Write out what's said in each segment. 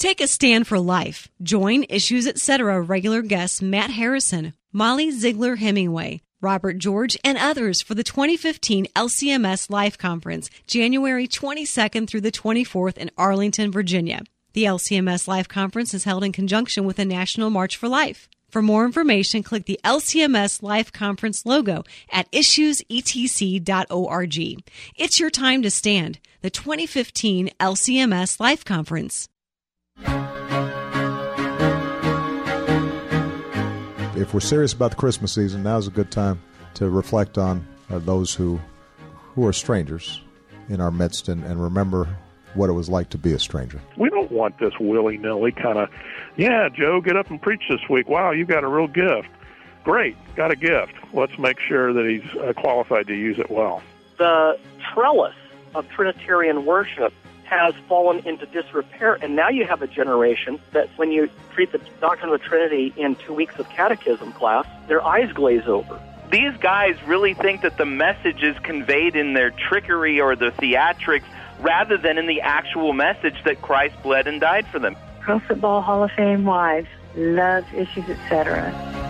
Take a stand for life. Join Issues Etc. regular guests Matt Harrison, Molly Ziegler Hemingway, Robert George, and others for the 2015 LCMS Life Conference, January 22nd through the 24th in Arlington, Virginia. The LCMS Life Conference is held in conjunction with the National March for Life. For more information, click the LCMS Life Conference logo at issuesetc.org. It's your time to stand. The 2015 LCMS Life Conference. If we're serious about the Christmas season, now's a good time to reflect on those who are strangers in our midst and remember what it was like to be a stranger. We don't want this willy-nilly kind of, yeah, Joe, get up and preach this week. Wow, you got a real gift. Great, got a gift. Let's make sure that he's qualified to use it well. The trellis of Trinitarian worship has fallen into disrepair, and now you have a generation that when you treat the doctrine of the Trinity in 2 weeks of catechism class, their eyes glaze over. These guys really think that the message is conveyed in their trickery or their theatrics rather than in the actual message that Christ bled and died for them. Pro Football Hall of Fame wives love Issues Etc.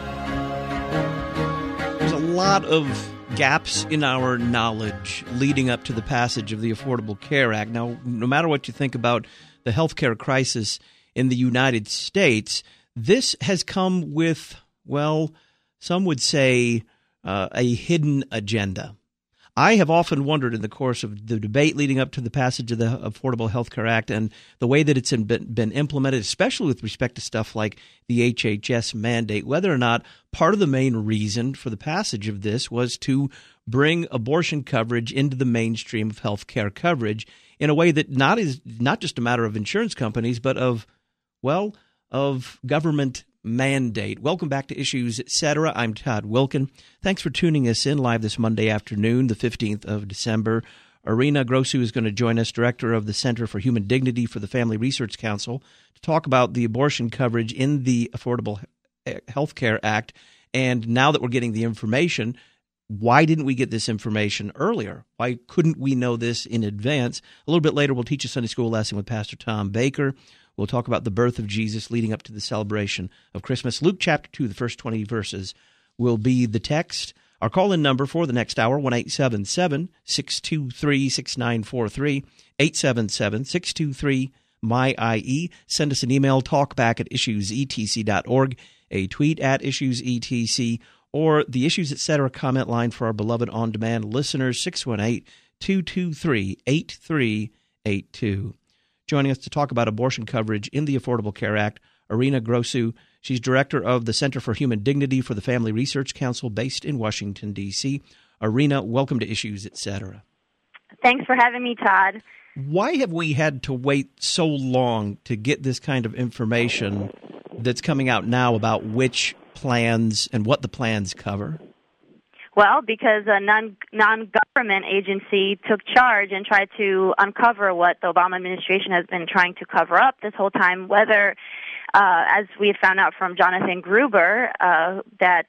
There's a lot of gaps in our knowledge leading up to the passage of the Affordable Care Act. Now, no matter what you think about the healthcare crisis in the United States, this has come with, well, some would say a hidden agenda. I have often wondered in the course of the debate leading up to the passage of the Affordable Health Care Act and the way that it's been implemented, especially with respect to stuff like the HHS mandate, whether or not part of the main reason for the passage of this was to bring abortion coverage into the mainstream of health care coverage in a way that is not just a matter of insurance companies, but of government mandate. Welcome back to Issues Etc. I'm Todd Wilkin. Thanks for tuning us in live this Monday afternoon, the 15th of December. Irina Grosu is going to join us, director of the Center for Human Dignity for the Family Research Council, to talk about the abortion coverage in the Affordable Health Care Act. And now that we're getting the information, why didn't we get this information earlier? Why couldn't we know this in advance? A little bit later, we'll teach a Sunday school lesson with Pastor Tom Baker. We'll talk about the birth of Jesus leading up to the celebration of Christmas. Luke chapter 2, the first 20 verses will be the text. Our call-in number for the next hour, 1-877-623-6943, 877-623-MY-IE. Send us an email, talkback@issuesetc.org, a tweet at issuesetc, or the Issues Etc. comment line for our beloved on-demand listeners, 618-223-8382. Joining us to talk about abortion coverage in the Affordable Care Act, Irina Grosu. She's director of the Center for Human Dignity for the Family Research Council based in Washington, D.C. Irina, welcome to Issues Etc. Thanks for having me, Todd. Why have we had to wait so long to get this kind of information that's coming out now about which plans and what the plans cover? Well, because a non-government agency took charge and tried to uncover what the Obama administration has been trying to cover up this whole time, whether, as we have found out from Jonathan Gruber, that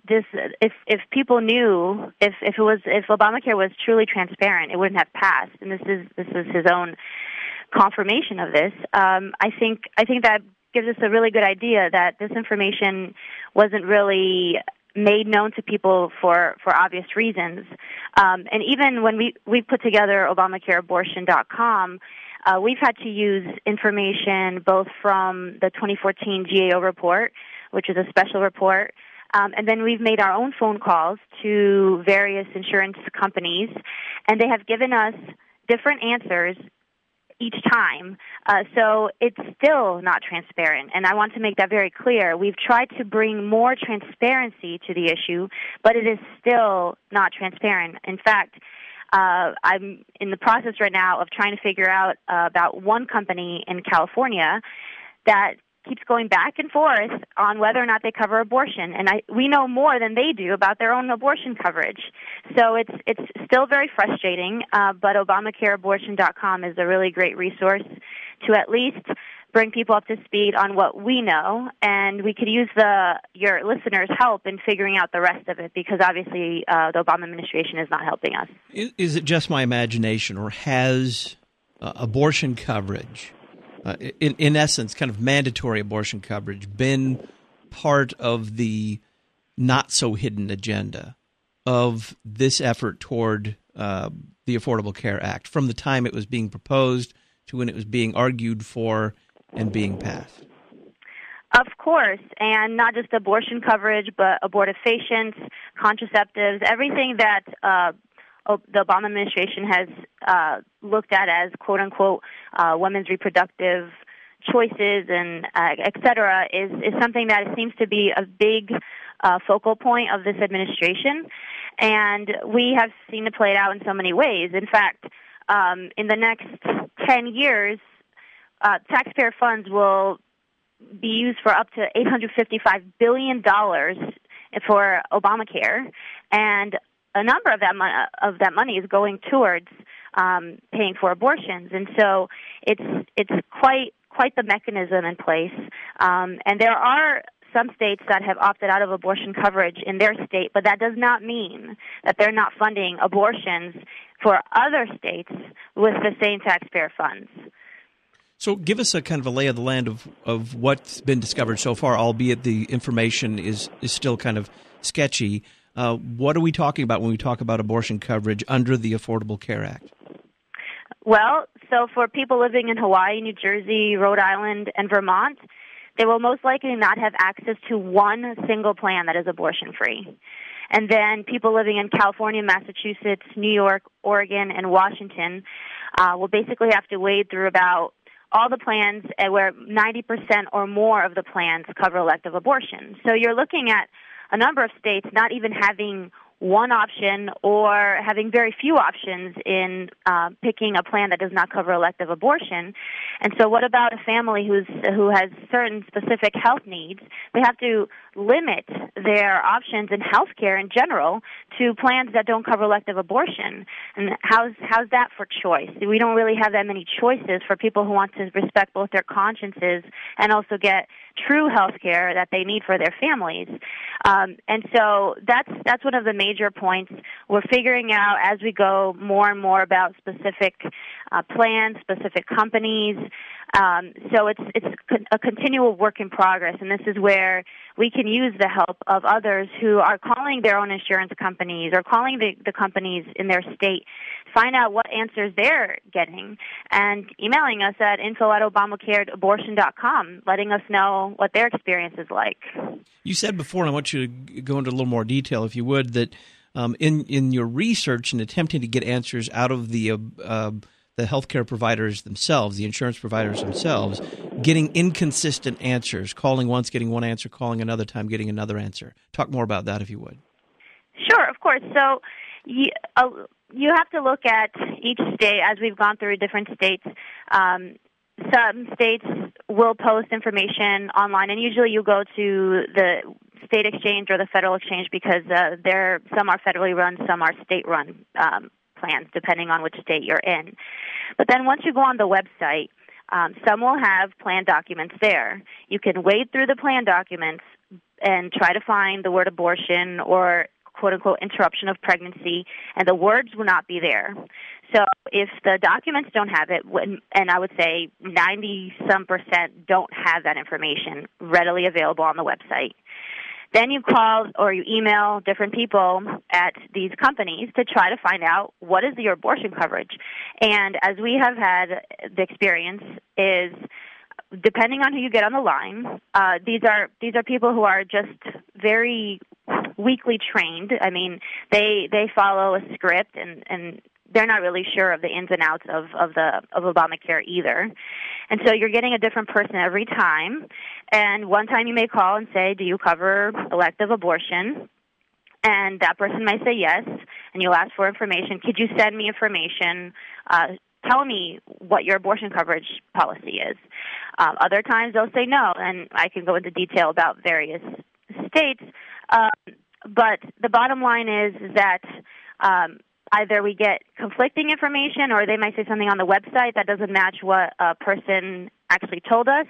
if people knew, if Obamacare was truly transparent, it wouldn't have passed. And this is his own confirmation of this. I think that gives us a really good idea that this information wasn't really made known to people for obvious reasons. And even when we put together ObamacareAbortion.com, we've had to use information both from the 2014 GAO report, which is a special report, and then we've made our own phone calls to various insurance companies, and they have given us different answers each time. So it's still not transparent, and I want to make that very clear. We've tried to bring more transparency to the issue, but it is still not transparent. In fact, I'm in the process right now of trying to figure out about one company in California that keeps going back and forth on whether or not they cover abortion, and we know more than they do about their own abortion coverage. So it's still very frustrating, but ObamacareAbortion.com is a really great resource to at least bring people up to speed on what we know, and we could use your listeners' help in figuring out the rest of it, because obviously the Obama administration is not helping us. Is it just my imagination, or has abortion coverage in essence, kind of mandatory abortion coverage been part of the not-so-hidden agenda of this effort toward the Affordable Care Act from the time it was being proposed to when it was being argued for and being passed? Of course, and not just abortion coverage, but abortifacients, contraceptives, everything that the Obama administration has looked at as quote-unquote women's reproductive choices and et cetera is something that seems to be a big focal point of this administration. And we have seen it played out in so many ways. In fact, in the next 10 years, taxpayer funds will be used for up to $855 billion for Obamacare, and a number of that money is going towards paying for abortions, and so it's quite the mechanism in place. And there are some states that have opted out of abortion coverage in their state, but that does not mean that they're not funding abortions for other states with the same taxpayer funds. So give us a kind of a lay of the land of what's been discovered so far, albeit the information is still kind of sketchy. What are we talking about when we talk about abortion coverage under the Affordable Care Act? Well, so for people living in Hawaii, New Jersey, Rhode Island, and Vermont, they will most likely not have access to one single plan that is abortion-free. And then people living in California, Massachusetts, New York, Oregon, and Washington will basically have to wade through about all the plans where 90% or more of the plans cover elective abortion. So you're looking at a number of states not even having one option or having very few options in picking a plan that does not cover elective abortion. And so what about a family who has certain specific health needs? They have to limit their options in health care in general to plans that don't cover elective abortion. And how's that for choice? We don't really have that many choices for people who want to respect both their consciences and also get true health care that they need for their families. And so that's one of the major points. We're figuring out as we go more and more about specific plans, specific companies. So it's a continual work in progress, and this is where we can use the help of others who are calling their own insurance companies or calling the companies in their state, find out what answers they're getting, and emailing us at info@obamacareabortion.com, letting us know what their experience is like. You said before, and I want you to go into a little more detail, if you would, that in your research and attempting to get answers out of the healthcare providers themselves, the insurance providers themselves, getting inconsistent answers, calling once, getting one answer, calling another time, getting another answer. Talk more about that, if you would. Sure, of course. So you have to look at each state as we've gone through different states. Some states will post information online, and usually you go to the state exchange or the federal exchange because some are federally run, some are state-run plans, depending on which state you're in. But then once you go on the website, some will have plan documents there. You can wade through the plan documents and try to find the word abortion or quote-unquote interruption of pregnancy, and the words will not be there. So if the documents don't have it, and I would say 90-some% don't have that information readily available on the website, then you call or you email different people at these companies to try to find out what is your abortion coverage. And as we have had the experience is, depending on who you get on the line, these are people who are just very weakly trained. I mean, they follow a script and they're not really sure of the ins and outs of Obamacare either. And so you're getting a different person every time. And one time you may call and say, do you cover elective abortion? And that person may say yes, and you'll ask for information. Could you send me information? Tell me what your abortion coverage policy is. Other times they'll say no, and I can go into detail about various states. But the bottom line is that either we get conflicting information or they might say something on the website that doesn't match what a person actually told us,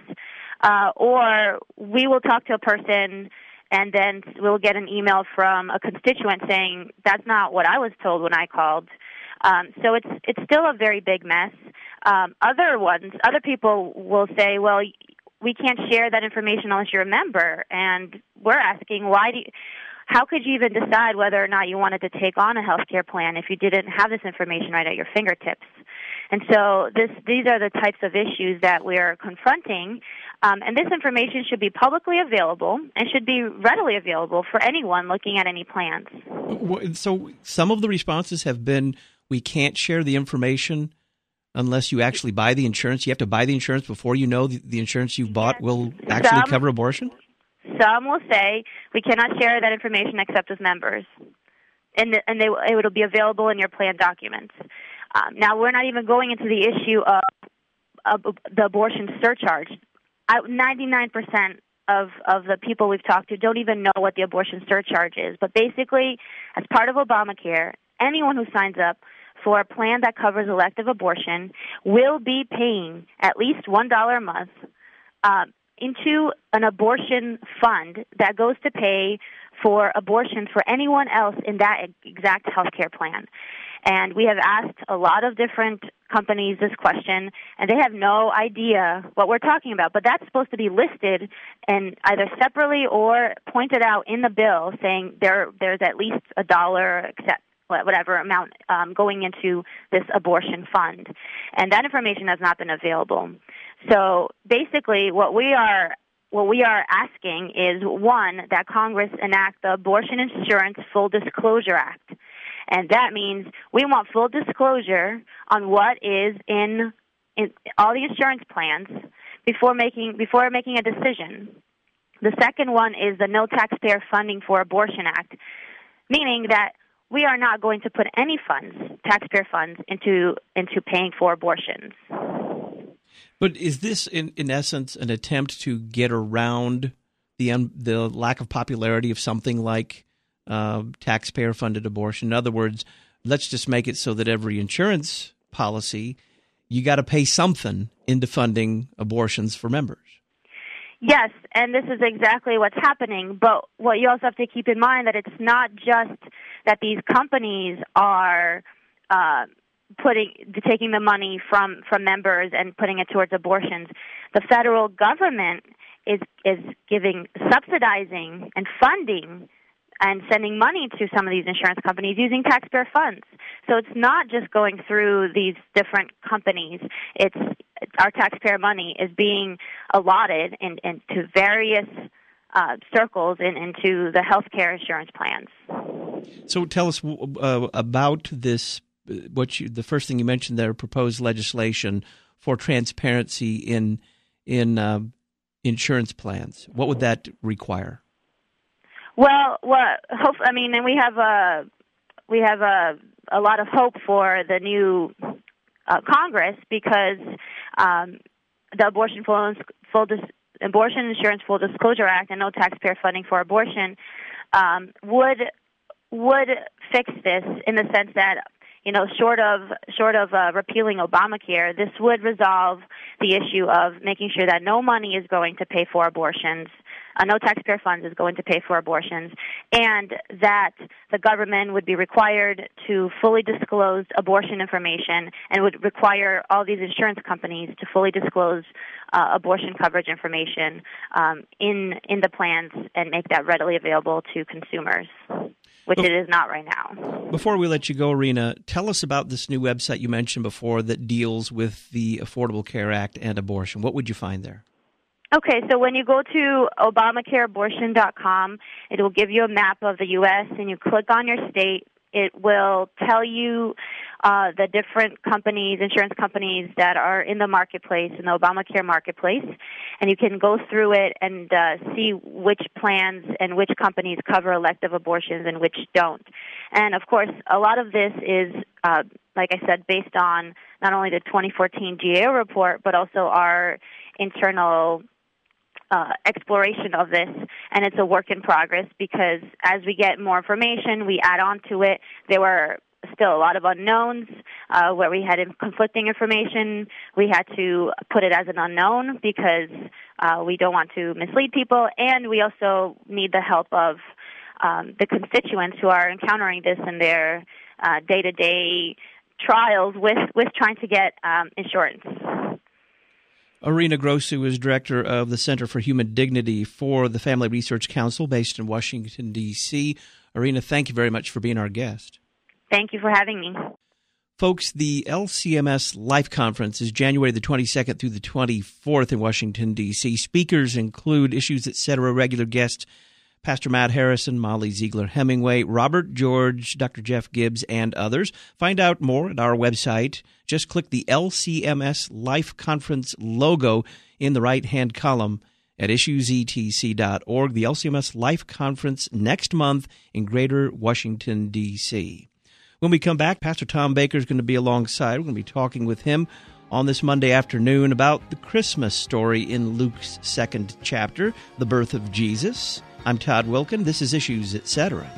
or we will talk to a person and then we'll get an email from a constituent saying, that's not what I was told when I called. So it's still a very big mess. Other people will say, well, we can't share that information unless you're a member. And we're asking, how could you even decide whether or not you wanted to take on a health care plan if you didn't have this information right at your fingertips? And so these are the types of issues that we're confronting. And this information should be publicly available and should be readily available for anyone looking at any plans. So some of the responses have been, we can't share the information unless you actually buy the insurance. You have to buy the insurance before you know the insurance you've bought will actually cover abortion? Some will say we cannot share that information except with members, and it will be available in your plan documents. Now, we're not even going into the issue of the abortion surcharge. 99% of the people we've talked to don't even know what the abortion surcharge is. But basically, as part of Obamacare, anyone who signs up for a plan that covers elective abortion will be paying at least $1 a month into an abortion fund that goes to pay for abortion for anyone else in that exact health care plan. And we have asked a lot of different companies this question, and they have no idea what we're talking about. But that's supposed to be listed and either separately or pointed out in the bill, saying there's at least $1, except whatever amount going into this abortion fund. And that information has not been available. So basically what we are asking is, one, that Congress enact the Abortion Insurance Full Disclosure Act. And that means we want full disclosure on what is in all the insurance plans before making a decision. The second one is the No Taxpayer Funding for Abortion Act, meaning that we are not going to put any funds, taxpayer funds, into paying for abortions. But is this, in essence, an attempt to get around the lack of popularity of something like taxpayer-funded abortion? In other words, let's just make it so that every insurance policy, you got to pay something into funding abortions for members. Yes, and this is exactly what's happening. But what you also have to keep in mind that it's not just that these companies are taking the money from members and putting it towards abortions. The federal government is subsidizing and funding and sending money to some of these insurance companies using taxpayer funds. So it's not just going through these different companies. It's our taxpayer money is being allotted into various circles and into the healthcare insurance plans. So tell us about this. The first thing you mentioned there, proposed legislation for transparency in insurance plans. What would that require? Well, and we have a lot of hope for the new Congress because the Abortion Insurance Full Disclosure Act and No Taxpayer Funding for Abortion would fix this in the sense that, short of repealing Obamacare, this would resolve the issue of making sure that no money is going to pay for abortions, no taxpayer funds is going to pay for abortions, and that the government would be required to fully disclose abortion information and would require all these insurance companies to fully disclose abortion coverage information in the plans and make that readily available to consumers, which it is not right now. Before we let you go, Irina, tell us about this new website you mentioned before that deals with the Affordable Care Act and abortion. What would you find there? Okay, so when you go to ObamacareAbortion.com, it will give you a map of the U.S., and you click on your state. It will tell you the different companies, insurance companies that are in the marketplace, in the Obamacare marketplace, and you can go through it and see which plans and which companies cover elective abortions and which don't. And, of course, a lot of this is, like I said, based on not only the 2014 GAO report, but also our internal exploration of this, and it's a work in progress because as we get more information, we add on to it. There were still a lot of unknowns where we had conflicting information. We had to put it as an unknown because we don't want to mislead people, and we also need the help of the constituents who are encountering this in their day-to-day trials with trying to get insurance. Irina Grossu is director of the Center for Human Dignity for the Family Research Council based in Washington, D.C. Irina, thank you very much for being our guest. Thank you for having me. Folks, the LCMS Life Conference is January the 22nd through the 24th in Washington, D.C. Speakers include Issues Etc. regular guests Pastor Matt Harrison, Molly Ziegler Hemingway, Robert George, Dr. Jeff Gibbs, and others. Find out more at our website. Just click the LCMS Life Conference logo in the right-hand column at issuesetc.org. The LCMS Life Conference next month in Greater Washington, D.C. When we come back, Pastor Tom Baker is going to be alongside. We're going to be talking with him on this Monday afternoon about the Christmas story in Luke's second chapter, the birth of Jesus. I'm Todd Wilkin. This is Issues Etc.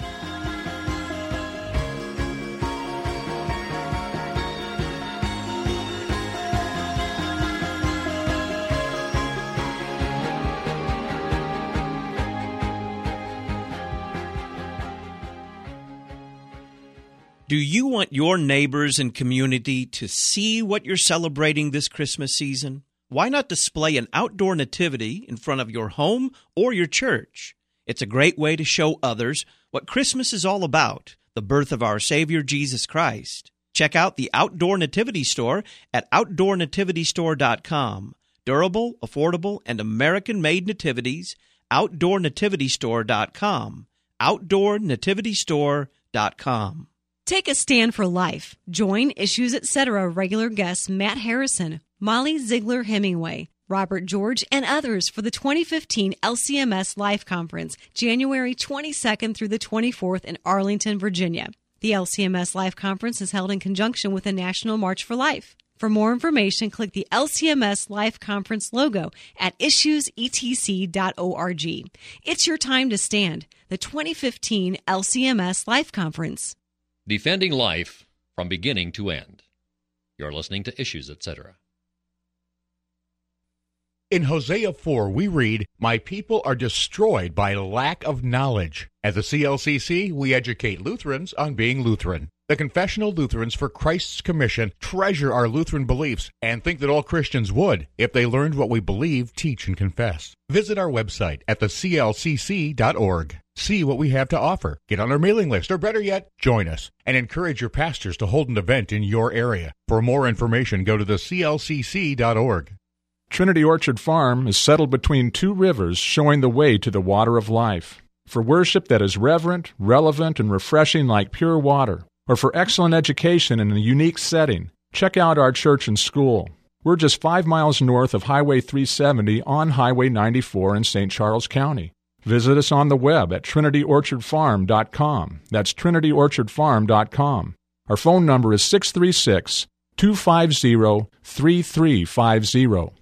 Do you want your neighbors and community to see what you're celebrating this Christmas season? Why not display an outdoor nativity in front of your home or your church? It's a great way to show others what Christmas is all about, the birth of our Savior, Jesus Christ. Check out the Outdoor Nativity Store at OutdoorNativityStore.com. Durable, affordable, and American-made nativities, OutdoorNativityStore.com. OutdoorNativityStore.com. Take a stand for life. Join Issues Etc. regular guests Matt Harrison, Molly Ziegler Hemingway, Robert George, and others for the 2015 LCMS Life Conference, January 22nd through the 24th in Arlington, Virginia. The LCMS Life Conference is held in conjunction with the National March for Life. For more information, click the LCMS Life Conference logo at issuesetc.org. It's your time to stand. The 2015 LCMS Life Conference. Defending life from beginning to end. You're listening to Issues Etc. In Hosea 4, we read, "My people are destroyed by lack of knowledge." At the CLCC, we educate Lutherans on being Lutheran. The Confessional Lutherans for Christ's Commission treasure our Lutheran beliefs and think that all Christians would if they learned what we believe, teach, and confess. Visit our website at theclcc.org. See what we have to offer. Get on our mailing list, or better yet, join us, and encourage your pastors to hold an event in your area. For more information, go to theclcc.org. Trinity Orchard Farm is settled between two rivers, showing the way to the water of life. For worship that is reverent, relevant, and refreshing like pure water, or for excellent education in a unique setting, check out our church and school. We're just 5 miles north of Highway 370 on Highway 94 in St. Charles County. Visit us on the web at trinityorchardfarm.com. That's trinityorchardfarm.com. Our phone number is 636-250-3350.